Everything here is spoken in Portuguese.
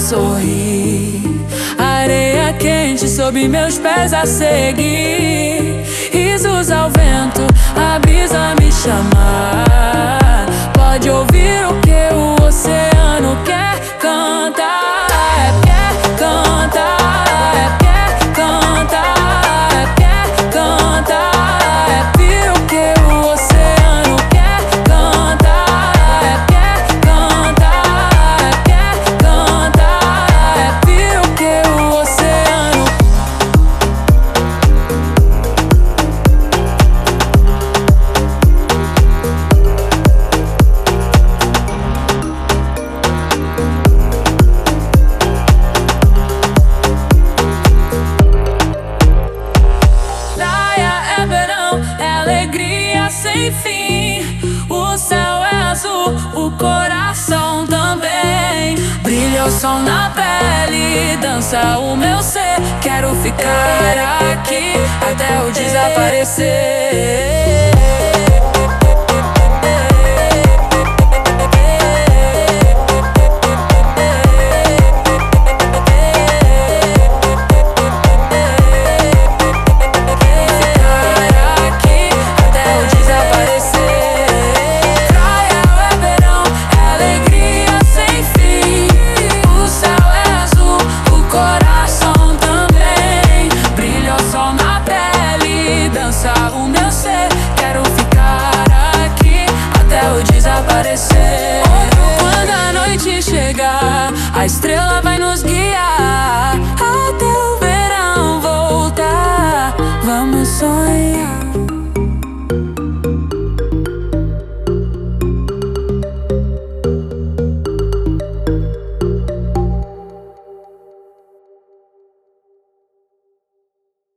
sorrir, areia quente sob meus pés a seguir, risos ao vento, a brisa me chamar. Pode ouvir o que o oceano quer cantar. Quer cantar, quer cantar, quer cantar. Ouvir o que o oceano quer cantar. Quer cantar, quer cantar. Ouvir o que o oceano. Alegria sem fim, o céu é azul, o coração também. Brilha o sol na pele, dança o meu ser. Quero ficar aqui até o desaparecer. O meu ser, quero ficar aqui até o desaparecer. Quando a noite chegar, a estrela vai nos guiar.